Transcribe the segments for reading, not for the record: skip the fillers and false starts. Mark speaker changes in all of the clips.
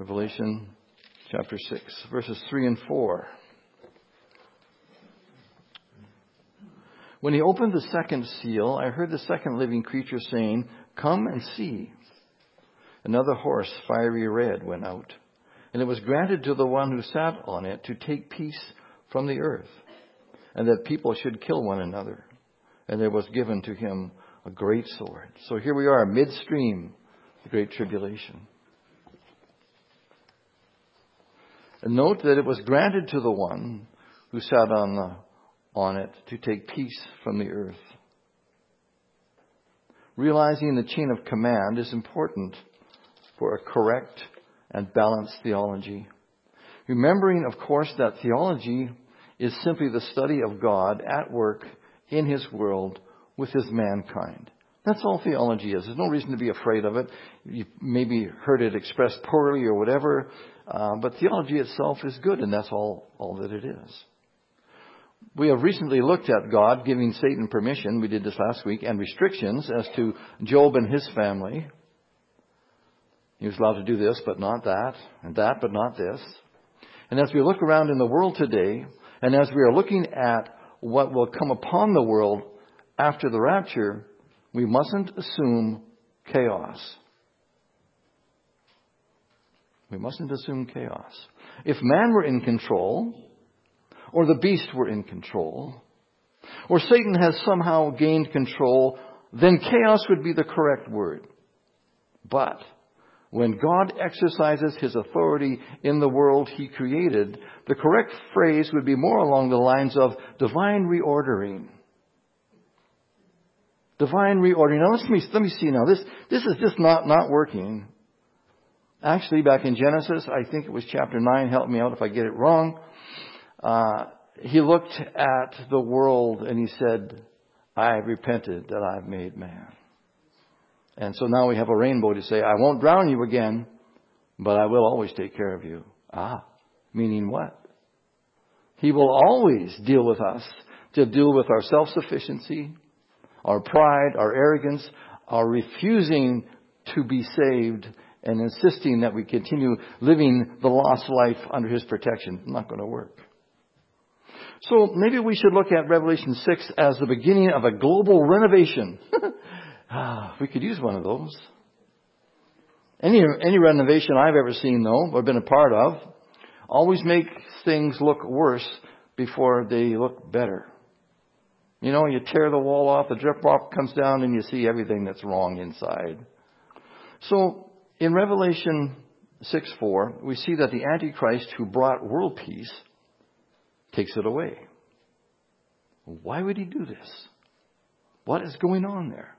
Speaker 1: Revelation chapter 6, verses 3 and 4. When he opened the second seal, I heard the second living creature saying, "Come and see." Another horse, fiery red, went out, and it was granted to the one who sat on it to take peace from the earth, and that people should kill one another. And there was given to him a great sword. So here we are, midstream, the Great Tribulation. And note that it was granted to the one who sat on it to take peace from the earth. Realizing the chain of command is important for a correct and balanced theology. Remembering, of course, that theology is simply the study of God at work in His world with His mankind. That's all theology is. There's no reason to be afraid of it. You've maybe heard it expressed poorly or whatever, but theology itself is good, and that's all that it is. We have recently looked at God giving Satan permission, we did this last week, and restrictions as to Job and his family. He was allowed to do this, but not that, and that, but not this. And as we look around in the world today, and as we are looking at what will come upon the world after the rapture, we mustn't assume chaos. We mustn't assume chaos. If man were in control, or the beast were in control, or Satan has somehow gained control, then chaos would be the correct word. But when God exercises His authority in the world He created, the correct phrase would be more along the lines of divine reordering. Divine reordering. Now let me see now. This is just not working. Actually, back in Genesis, I think it was chapter 9, help me out if I get it wrong. He looked at the world and He said, "I have repented that I've made man." And so now we have a rainbow to say, "I won't drown you again, but I will always take care of you." Meaning what? He will always deal with us to deal with our self-sufficiency, our pride, our arrogance, our refusing to be saved, and insisting that we continue living the lost life under His protection. Not going to work. So maybe we should look at Revelation 6 as the beginning of a global renovation. We could use one of those. Any renovation I've ever seen, though, or been a part of, always makes things look worse before they look better. You know, you tear the wall off, the drip off comes down, and you see everything that's wrong inside. So in Revelation 6:4, we see that the Antichrist who brought world peace takes it away. Why would he do this? What is going on there?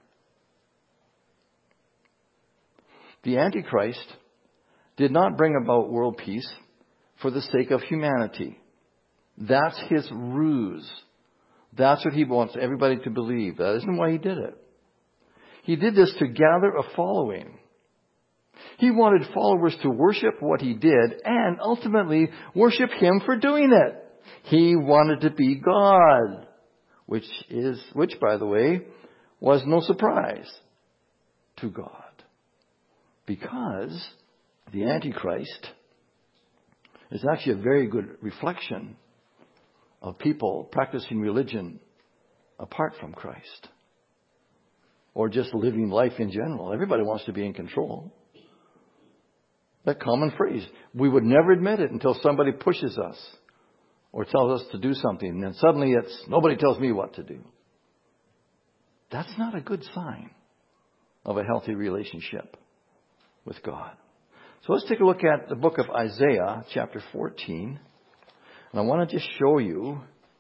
Speaker 1: The Antichrist did not bring about world peace for the sake of humanity. That's his ruse. That's what he wants everybody to believe. That isn't why he did it. He did this to gather a following. He wanted followers to worship what he did and ultimately worship him for doing it. He wanted to be God, which by the way, was no surprise to God. Because the Antichrist is actually a very good reflection of people practicing religion apart from Christ. Or just living life in general. Everybody wants to be in control. That common phrase. We would never admit it until somebody pushes us or tells us to do something. And then suddenly it's, nobody tells me what to do. That's not a good sign of a healthy relationship with God. So let's take a look at the book of Isaiah, chapter 14. And I want to just show you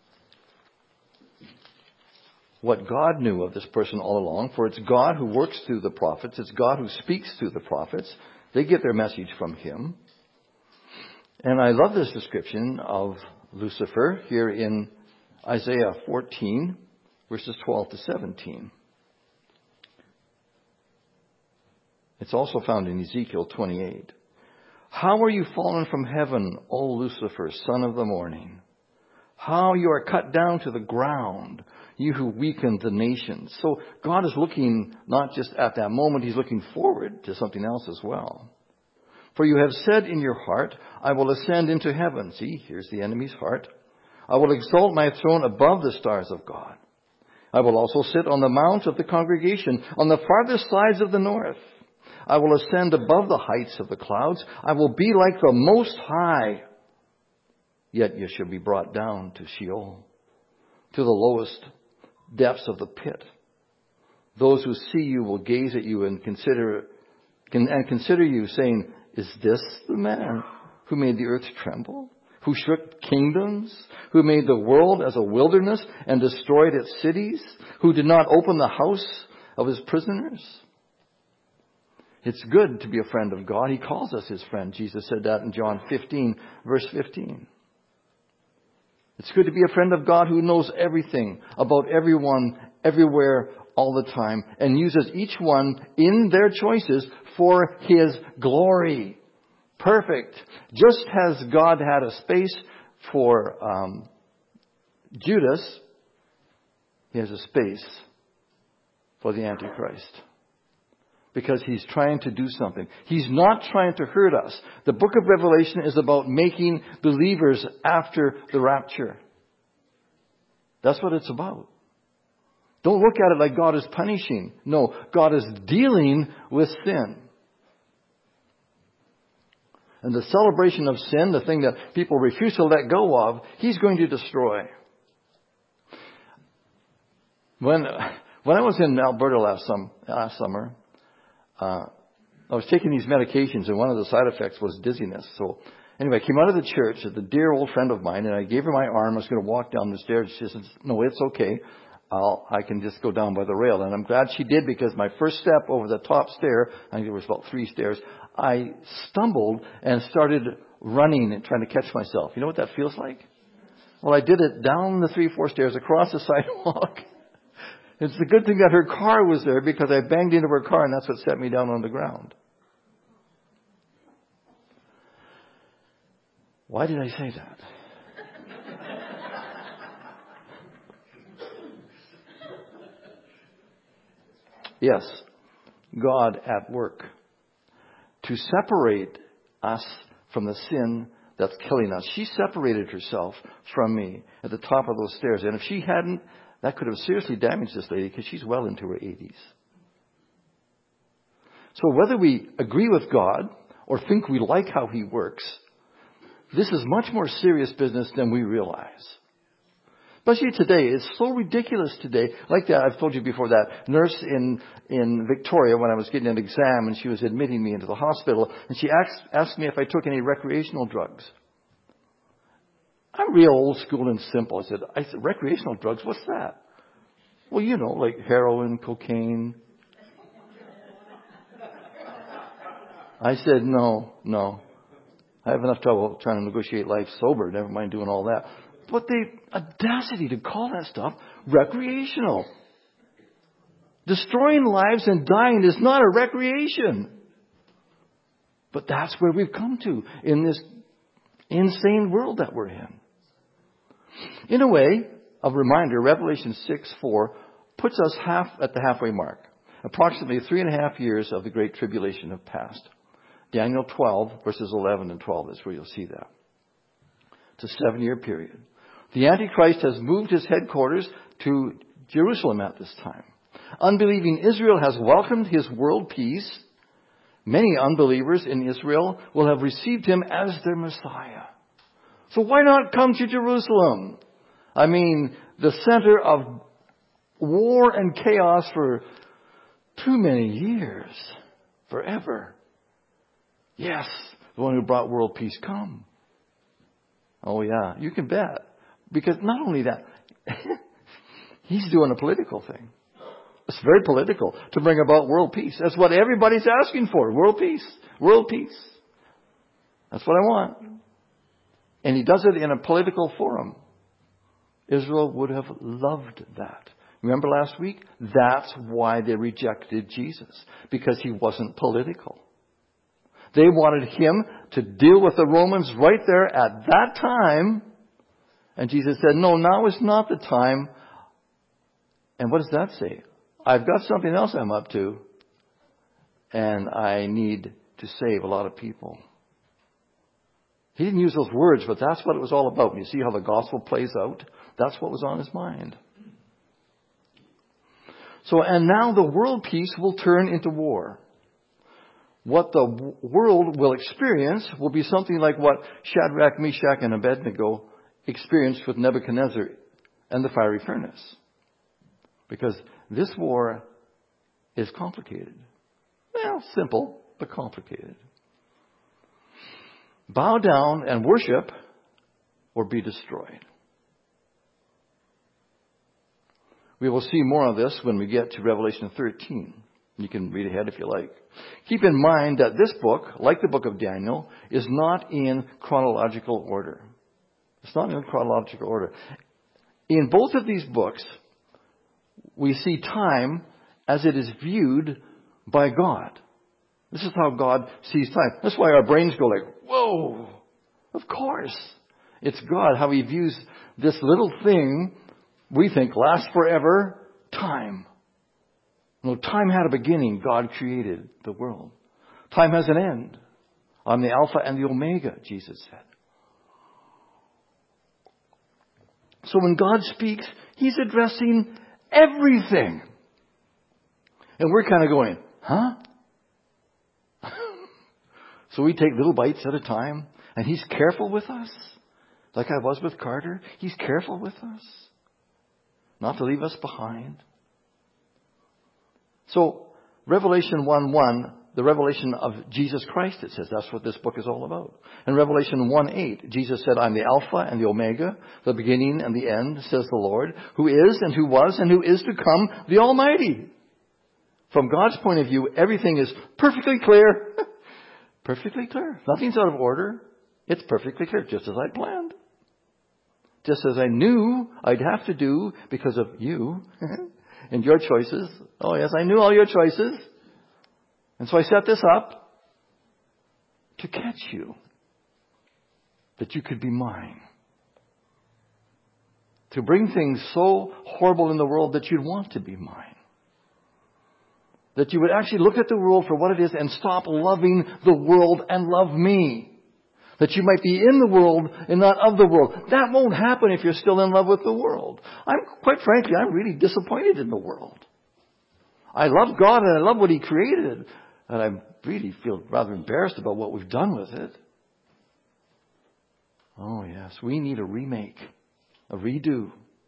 Speaker 1: what God knew of this person all along. For it's God who works through the prophets. It's God who speaks through the prophets. They get their message from Him. And I love this description of Lucifer here in Isaiah 14, verses 12 to 17. It's also found in Ezekiel 28. How are you fallen from heaven, O Lucifer, son of the morning? How you are cut down to the ground, you who weakened the nations. So God is looking not just at that moment, He's looking forward to something else as well. For you have said in your heart, I will ascend into heaven. See, here's the enemy's heart. I will exalt my throne above the stars of God. I will also sit on the mount of the congregation, on the farthest sides of the north. I will ascend above the heights of the clouds. I will be like the Most High. Yet you shall be brought down to Sheol, to the lowest depths of the pit. Those who see you will gaze at you and consider you, saying, is this the man who made the earth tremble? Who shook kingdoms? Who made the world as a wilderness and destroyed its cities? Who did not open the house of his prisoners? It's good to be a friend of God. He calls us his friend. Jesus said that in John 15, verse 15. It's good to be a friend of God who knows everything about everyone, everywhere, all the time, and uses each one in their choices for his glory. Perfect. Just as God had a space for Judas, he has a space for the Antichrist. Because he's trying to do something. He's not trying to hurt us. The book of Revelation is about making believers after the rapture. That's what it's about. Don't look at it like God is punishing. No, God is dealing with sin. And the celebration of sin, the thing that people refuse to let go of, he's going to destroy. When I was in Alberta last summer, I was taking these medications, and one of the side effects was dizziness. So anyway, I came out of the church with a dear old friend of mine, and I gave her my arm. I was going to walk down the stairs. She said, no, it's okay. I can just go down by the rail. And I'm glad she did, because my first step over the top stair, I think there was about 3 stairs, I stumbled and started running and trying to catch myself. You know what that feels like? Well, I did it down the 3-4 stairs, across the sidewalk. It's a good thing that her car was there, because I banged into her car, and that's what set me down on the ground. Why did I say that? Yes, God at work to separate us from the sin that's killing us. She separated herself from me at the top of those stairs. And if she hadn't, that could have seriously damaged this lady, because she's well into her 80s. So whether we agree with God or think we like how he works, this is much more serious business than we realize. Especially today. It's so ridiculous today. Like that, I've told you before, that nurse in Victoria, when I was getting an exam and she was admitting me into the hospital, and she asked me if I took any recreational drugs. I'm real old school and simple. I said, recreational drugs? What's that? Well, you know, like heroin, cocaine. I said, no. I have enough trouble trying to negotiate life sober, never mind doing all that. But the audacity to call that stuff recreational. Destroying lives and dying is not a recreation. But that's where we've come to in this insane world that we're in. In a way, a reminder, Revelation 6:4 puts us at the halfway mark. Approximately 3.5 years of the Great Tribulation have passed. Daniel 12, verses 11 and 12 is where you'll see that. It's a 7-year period. The Antichrist has moved his headquarters to Jerusalem at this time. Unbelieving Israel has welcomed his world peace. Many unbelievers in Israel will have received him as their Messiah. So why not come to Jerusalem? I mean, the center of war and chaos for too many years. Forever. Yes, the one who brought world peace, come. Oh yeah, you can bet. Because not only that, he's doing a political thing. It's very political to bring about world peace. That's what everybody's asking for. World peace. World peace. That's what I want. And he does it in a political forum. Israel would have loved that. Remember last week? That's why they rejected Jesus. Because he wasn't political. They wanted him to deal with the Romans right there at that time. And Jesus said, no, now is not the time. And what does that say? I've got something else I'm up to. And I need to save a lot of people. He didn't use those words, but that's what it was all about. You see how the gospel plays out? That's what was on his mind. So, and now the world peace will turn into war. What the world will experience will be something like what Shadrach, Meshach, and Abednego experienced with Nebuchadnezzar and the fiery furnace. Because this war is complicated. Well, simple, but complicated. Bow down and worship or be destroyed. We will see more of this when we get to Revelation 13. You can read ahead if you like. Keep in mind that this book, like the book of Daniel, is not in chronological order. It's not in chronological order. In both of these books, we see time as it is viewed by God. This is how God sees time. That's why our brains go like, whoa, of course. It's God, how He views this little thing we think lasts forever, time. No, time had a beginning. God created the world. Time has an end. I'm the Alpha and the Omega, Jesus said. So when God speaks, He's addressing everything. And we're kind of going, huh? So we take little bites at a time, and He's careful with us. Like I was with Carter, He's careful with us. Not to leave us behind. So, Revelation 1:1, the revelation of Jesus Christ, it says. That's what this book is all about. And Revelation 1:8, Jesus said, I'm the Alpha and the Omega, the beginning and the end, says the Lord, who is and who was and who is to come, the Almighty. From God's point of view, everything is perfectly clear. Perfectly clear. Nothing's out of order. It's perfectly clear, just as I planned. Just as I knew I'd have to do because of you and your choices. Oh yes, I knew all your choices. And so I set this up to catch you. That you could be mine. To bring things so horrible in the world that you'd want to be mine. That you would actually look at the world for what it is and stop loving the world and love me. That you might be in the world and not of the world. That won't happen if you're still in love with the world. Quite frankly, I'm really disappointed in the world. I love God and I love what He created. And I really feel rather embarrassed about what we've done with it. Oh yes, we need a remake. A redo.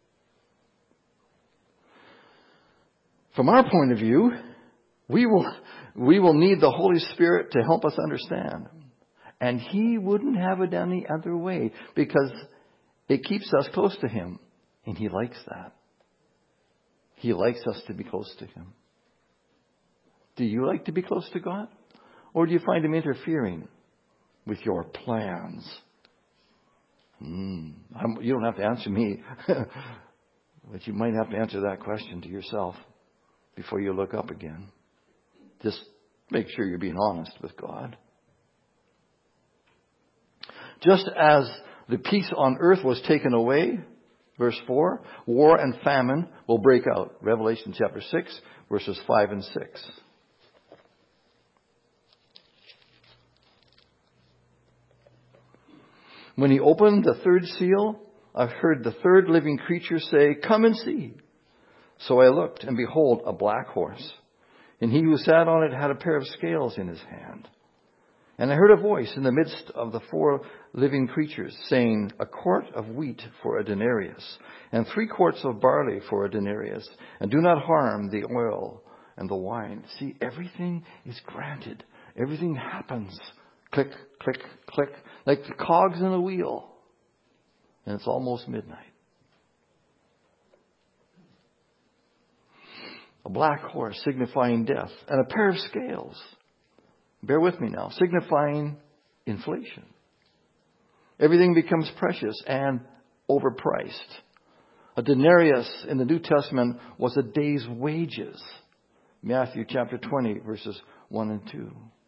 Speaker 1: From our point of view, we will need the Holy Spirit to help us understand. And He wouldn't have it any other way because it keeps us close to Him. And He likes that. He likes us to be close to Him. Do you like to be close to God? Or do you find Him interfering with your plans? You don't have to answer me. But you might have to answer that question to yourself before you look up again. Just make sure you're being honest with God. Just as the peace on earth was taken away, verse 4, war and famine will break out. Revelation chapter 6, verses 5 and 6. When He opened the third seal, I heard the third living creature say, come and see. So I looked, and behold, a black horse. And he who sat on it had a pair of scales in his hand. And I heard a voice in the midst of the four living creatures saying, a quart of wheat for a denarius, and 3 quarts of barley for a denarius, and do not harm the oil and the wine. See, everything is granted. Everything happens. Click, click, click, like the cogs in a wheel. And it's almost midnight. A black horse signifying death, and a pair of scales. Bear with me now. Signifying inflation. Everything becomes precious and overpriced. A denarius in the New Testament was a day's wages. Matthew chapter 20, verses 1 and 2.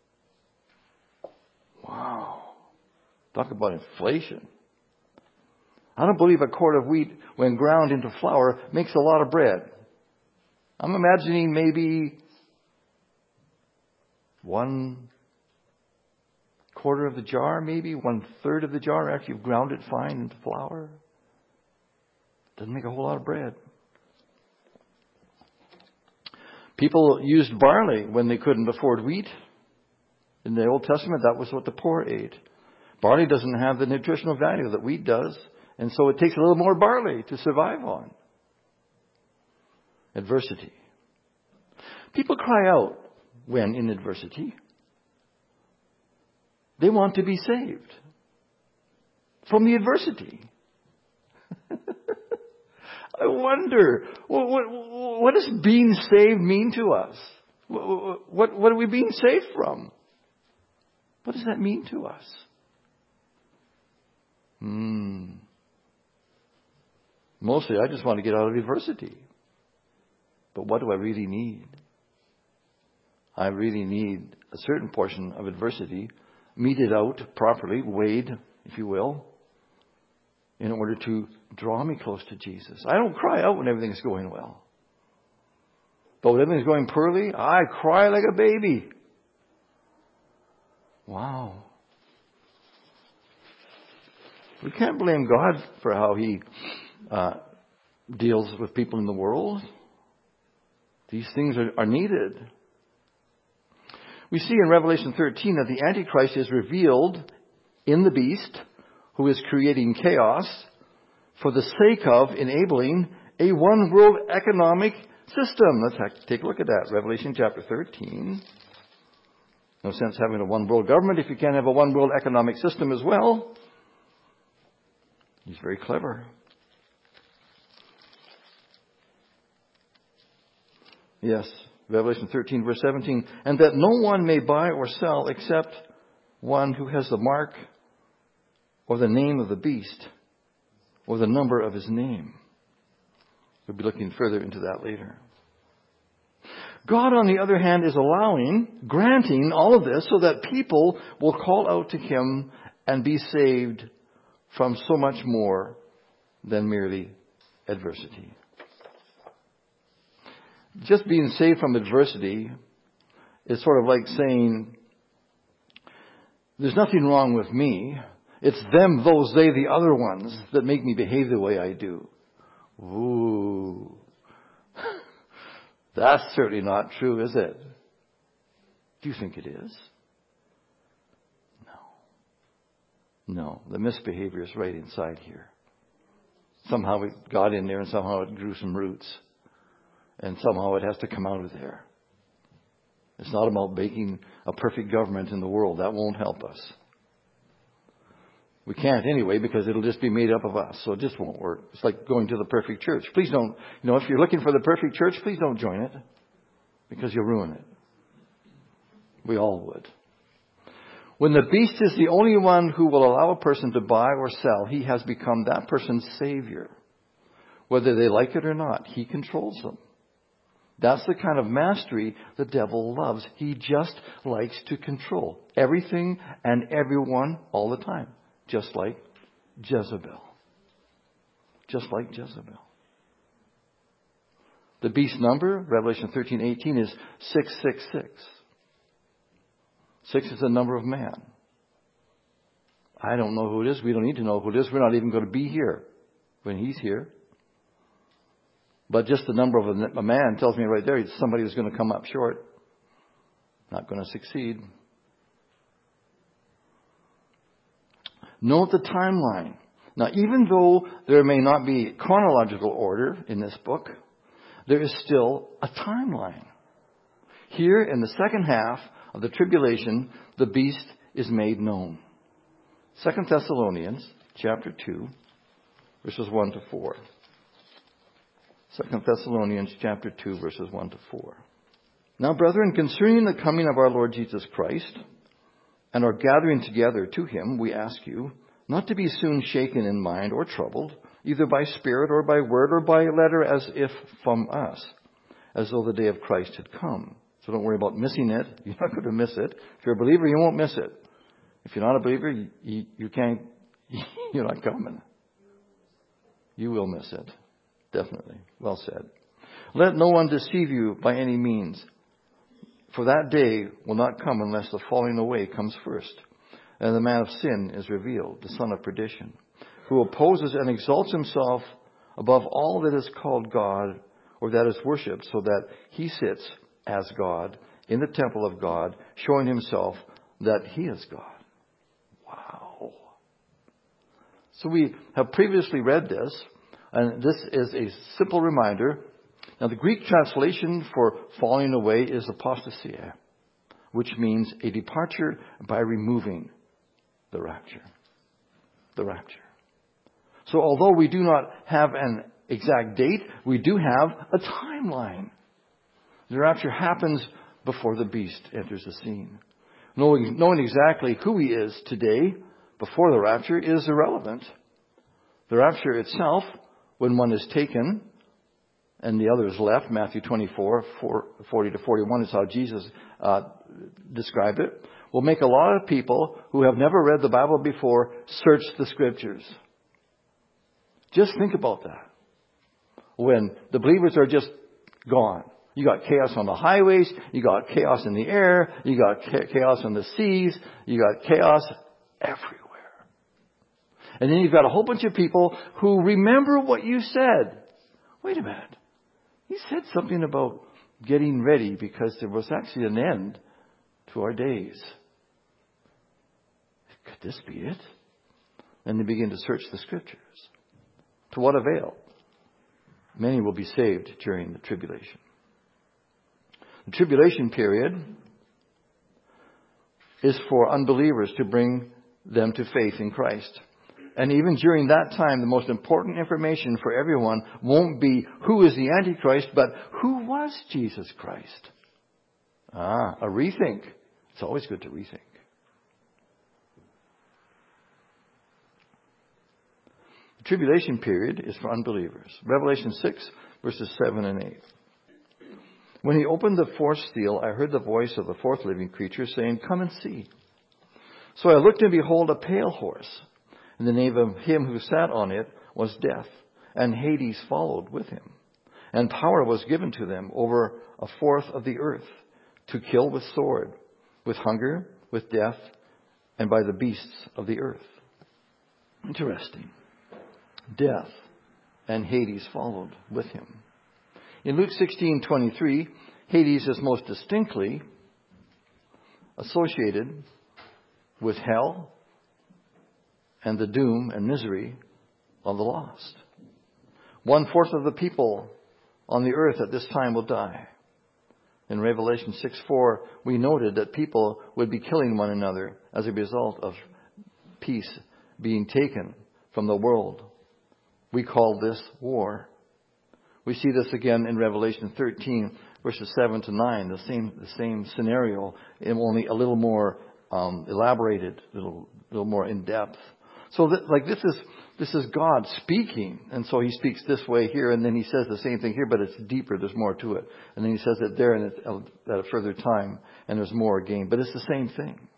Speaker 1: Wow. Talk about inflation. I don't believe a quart of wheat, when ground into flour, makes a lot of bread. I'm imagining maybe 1 quarter of the jar, maybe 1/3 of the jar after you've ground it fine into flour. Doesn't make a whole lot of bread. People used barley when they couldn't afford wheat. In the Old Testament, that was what the poor ate. Barley doesn't have the nutritional value that wheat does, and so it takes a little more barley to survive on. Adversity. People cry out when in adversity. They want to be saved from the adversity. I wonder, what does being saved mean to us? What are we being saved from? What does that mean to us? Mostly, I just want to get out of adversity. But what do I really need? I really need a certain portion of adversity meted out properly, weighed, if you will, in order to draw me close to Jesus. I don't cry out when everything's going well. But when everything's going poorly, I cry like a baby. Wow. We can't blame God for how He deals with people in the world. These things are needed. We see in Revelation 13 that the Antichrist is revealed in the beast who is creating chaos for the sake of enabling a one world economic system. Let's take a look at that. Revelation chapter 13. No sense having a one world government if you can't have a one world economic system as well. He's very clever. Yes, Revelation 13 verse 17. And that no one may buy or sell except one who has the mark or the name of the beast or the number of his name. We'll be looking further into that later. God, on the other hand, is granting all of this so that people will call out to Him and be saved from so much more than merely adversity. Just being saved from adversity is sort of like saying, there's nothing wrong with me. It's them, those, they, the other ones that make me behave the way I do. Ooh. That's certainly not true, is it? Do you think it is? No. The misbehavior is right inside here. Somehow it got in there and somehow it grew some roots. And somehow it has to come out of there. It's not about making a perfect government in the world. That won't help us. We can't anyway because it'll just be made up of us. So it just won't work. It's like going to the perfect church. Please don't, if you're looking for the perfect church, please don't join it because you'll ruin it. We all would. When the beast is the only one who will allow a person to buy or sell, he has become that person's savior. Whether they like it or not, he controls them. That's the kind of mastery the devil loves. He just likes to control everything and everyone all the time. Just like Jezebel. Just like Jezebel. The beast number, Revelation 13:18, is 666. 6 is the number of man. I don't know who it is. We don't need to know who it is. We're not even going to be here when he's here. But just the number of a man tells me right there, it's somebody who's going to come up short. Not going to succeed. Note the timeline. Now, even though there may not be chronological order in this book, there is still a timeline. Here in the second half of the tribulation, the beast is made known. 2 Thessalonians chapter 2, verses 1 to 4. 2 Thessalonians chapter 2, verses 1 to 4. Now, brethren, concerning the coming of our Lord Jesus Christ and our gathering together to Him, we ask you not to be soon shaken in mind or troubled, either by spirit or by word or by letter as if from us, as though the day of Christ had come. So don't worry about missing it. You're not going to miss it. If you're a believer, you won't miss it. If you're not a believer, you can't, you're not coming. You will miss it. Definitely. Well said. Let no one deceive you by any means, for that day will not come unless the falling away comes first. and the man of sin is revealed, the son of perdition, who opposes and exalts himself above all that is called God or that is worshipped, so that he sits as God in the temple of God, showing himself that he is God. Wow. So we have previously read this, and this is a simple reminder. Now, the Greek translation for falling away is apostasia, which means a departure by removing the rapture. The rapture. So although we do not have an exact date, we do have a timeline. The rapture happens before the beast enters the scene. Knowing exactly who he is today, before the rapture, is irrelevant. The rapture itself, when one is taken and the other is left, Matthew 24, 40 to 41 is how Jesus described it, will make a lot of people who have never read the Bible before search the Scriptures. Just think about that. When the believers are just gone. You got chaos on the highways. You got chaos in the air. You got chaos on the seas. You got chaos everywhere. And then you've got a whole bunch of people who remember what you said. Wait a minute. You said something about getting ready because there was actually an end to our days. Could this be it? And they begin to search the Scriptures. To what avail? Many will be saved during the tribulation. The tribulation period is for unbelievers to bring them to faith in Christ. And even during that time, the most important information for everyone won't be who is the Antichrist, but who was Jesus Christ? A rethink. It's always good to rethink. The tribulation period is for unbelievers. Revelation 6, verses 7 and 8. When he opened the fourth seal, I heard the voice of the fourth living creature saying, "Come and see." So I looked, and behold, a pale horse. And the name of him who sat on it was Death, and Hades followed with him. And power was given to them over a fourth of the earth, to kill with sword, with hunger, with death, and by the beasts of the earth. Interesting. Death and Hades followed with him. In Luke 16:23, Hades is most distinctly associated with hell and the doom and misery of the lost. 1/4 of the people on the earth at this time will die. In Revelation 6:4, we noted that people would be killing one another as a result of peace being taken from the world. We call this war. We see this again in Revelation 13, verses 7 to 9, the same scenario, and only a little more elaborated, a little more in depth. So this is God speaking, and so he speaks this way here, and then he says the same thing here, but it's deeper. There's more to it, and then he says it there, and it's at a further time, and there's more again, but it's the same thing.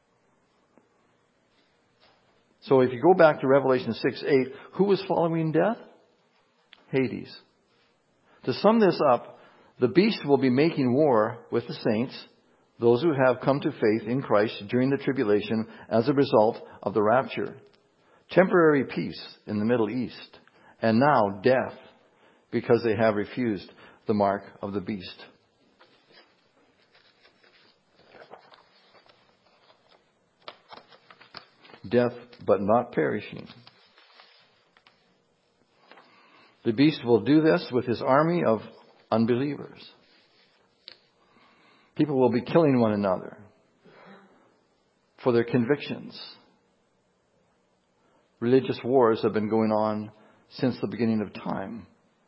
Speaker 1: So if you go back to Revelation 6:8, who was following death? Hades. To sum this up, the beast will be making war with the saints, those who have come to faith in Christ during the tribulation as a result of the rapture. Temporary peace in the Middle East, and now death because they have refused the mark of the beast. Death, but not perishing. The beast will do this with his army of unbelievers. People will be killing one another for their convictions. Religious wars have been going on since the beginning of time.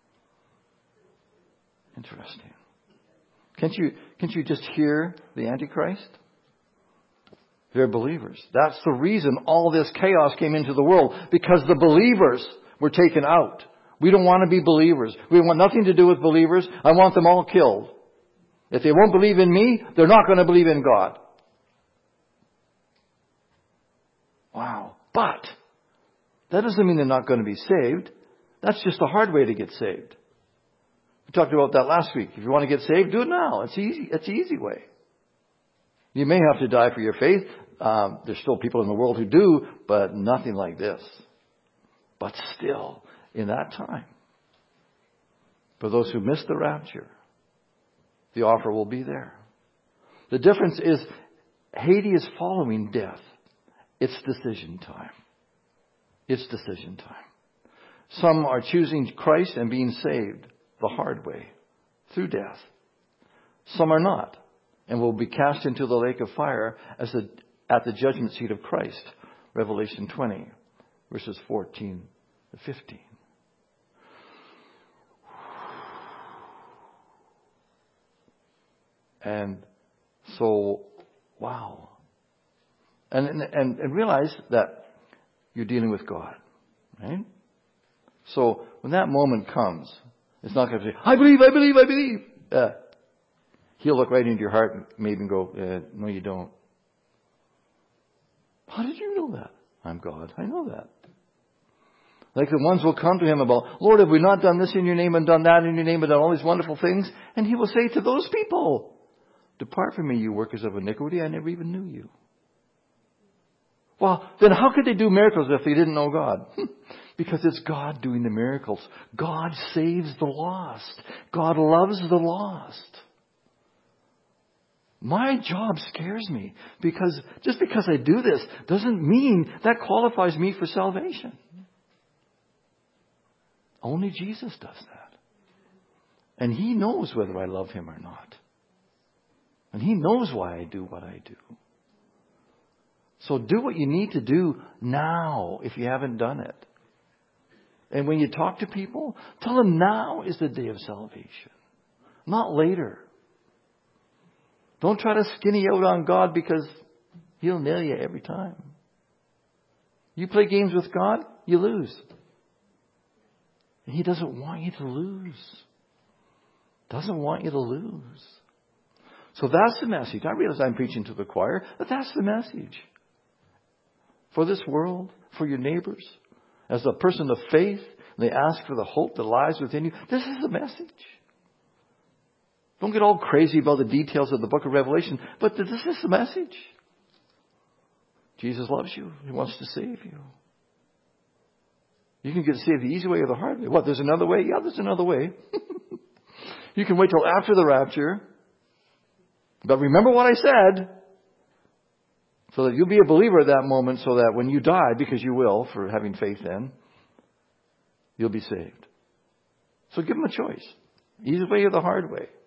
Speaker 1: Interesting. Can't you just hear the Antichrist? They're believers. That's the reason all this chaos came into the world, because the believers were taken out. We don't want to be believers. We want nothing to do with believers. I want them all killed. If they won't believe in me, they're not going to believe in God. Wow. But that doesn't mean they're not going to be saved. That's just the hard way to get saved. We talked about that last week. If you want to get saved, do it now. It's easy. It's the easy way. You may have to die for your faith. There's still people in the world who do, but nothing like this. But still, in that time, for those who miss the rapture, the offer will be there. The difference is Haiti is following death. It's decision time. It's decision time. Some are choosing Christ and being saved the hard way, through death. Some are not, and will be cast into the lake of fire at the judgment seat of Christ. Revelation 20, verses 14 to 15. And so, wow. And realize that you're dealing with God, right? So when that moment comes, it's not going to say, I believe. He'll look right into your heart and maybe go, no, you don't. How did you know that? I'm God. I know that. Like the ones will come to him about, Lord, have we not done this in your name and done that in your name and done all these wonderful things? And he will say to those people, depart from me, you workers of iniquity. I never even knew you. Well, then how could they do miracles if they didn't know God? Because it's God doing the miracles. God saves the lost. God loves the lost. My job scares me because just because I do this doesn't mean that qualifies me for salvation. Only Jesus does that. And He knows whether I love Him or not. And He knows why I do what I do. So do what you need to do now if you haven't done it. And when you talk to people, tell them now is the day of salvation, not later. Don't try to skinny out on God because He'll nail you every time. You play games with God, you lose. And He doesn't want you to lose. Doesn't want you to lose. So that's the message. I realize I'm preaching to the choir, but that's the message. For this world, for your neighbors, as a person of faith, they ask for the hope that lies within you. This is the message. Don't get all crazy about the details of the book of Revelation, but this is the message. Jesus loves you. He wants to save you. You can get saved the easy way or the hard way. What, there's another way? Yeah, there's another way. You can wait till after the rapture. But remember what I said. So that you'll be a believer at that moment so that when you die, because you will, for having faith then, you'll be saved. So give them a choice. Easy way or the hard way.